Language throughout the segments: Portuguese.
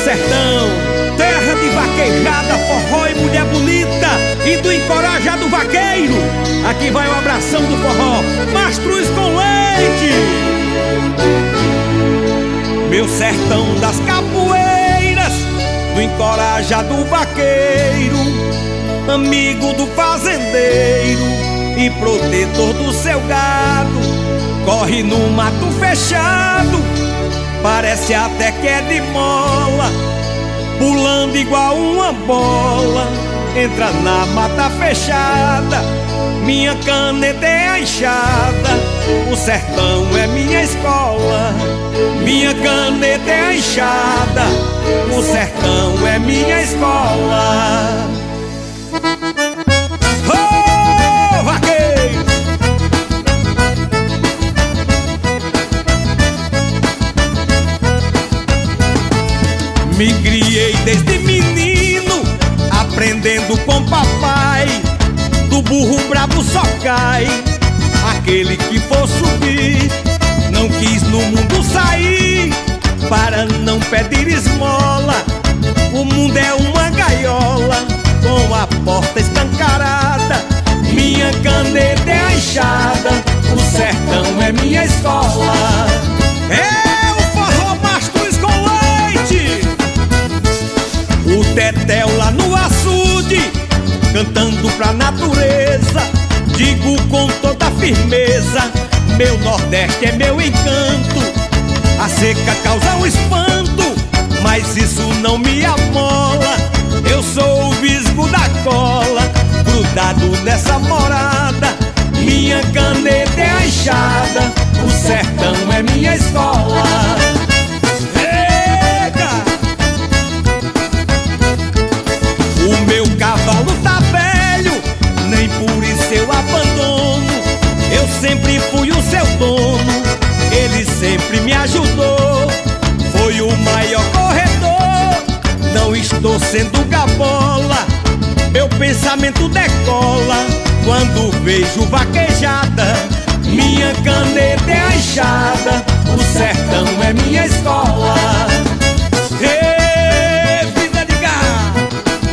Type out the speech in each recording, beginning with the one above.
sertão, terra de vaquejada, forró e mulher bonita, e do encorajado vaqueiro. Aqui vai o abração do forró, Mastruz com leite. Meu sertão das capoeiras, do encorajado vaqueiro, amigo do fazendeiro e protetor do seu gado. Corre no mato fechado, parece até que é de mola, pulando igual uma bola, entra na mata fechada. Minha caneta é a enxada, o sertão é minha escola. Minha caneta é a enxada, o sertão é minha escola. Oh, vaqueiro! Me criei desde menino, aprendendo com papai. Do burro brabo só cai aquele que for subir. Não quis no mundo sair para não pedir esmola. O mundo é uma gaiola com a porta escancarada. Minha caneta é a enxada, o sertão é minha escola. É o forró Mastruz com leite, o tetel lá no açude, cantando pra natureza. Digo com toda firmeza, meu Nordeste é meu encanto. A seca causa um espanto, mas isso não me amola. Eu sou o visgo da cola, grudado nessa morada. Minha caneta é a enxada, o sertão é minha escola. Eita! O meu cavalo tá velho, nem por isso eu abandono. Eu sempre fui o seu dono, ele sempre me ajudou. Foi o maior corredor, não estou sendo gabola. Meu pensamento decola quando vejo vaquejada. Minha caneta é a enxada, o sertão é minha escola. Ê, vida de gado!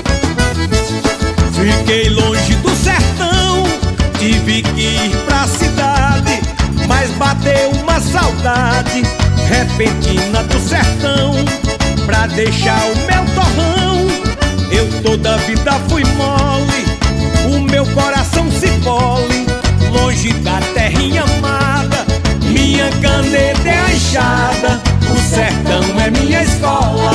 Fiquei longe do sertão, tive que ir pra cidade, mas bateu uma saudade repentina do sertão. Pra deixar o meu torrão, eu toda vida fui mole. O meu coração se pole, longe da terrinha amada. Minha caneta é a enxada, o sertão é minha escola.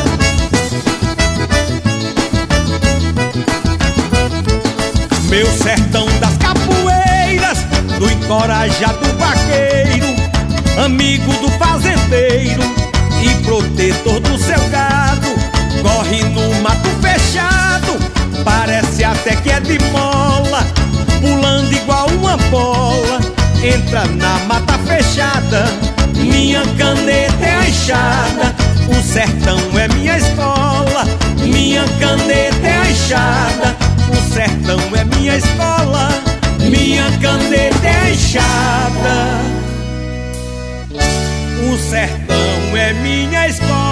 Meu sertão das capoeiras, do encorajado vaqueiro, amigo do fazendeiro e protetor do seu gado. Corre no mato fechado, parece até que é de mola, pulando igual uma bola, entra na mata fechada. Minha caneta é a enxada, o sertão é minha escola. Minha caneta é a enxada, o sertão é minha escola. Minha caneta é a enxada, o sertão é minha escola.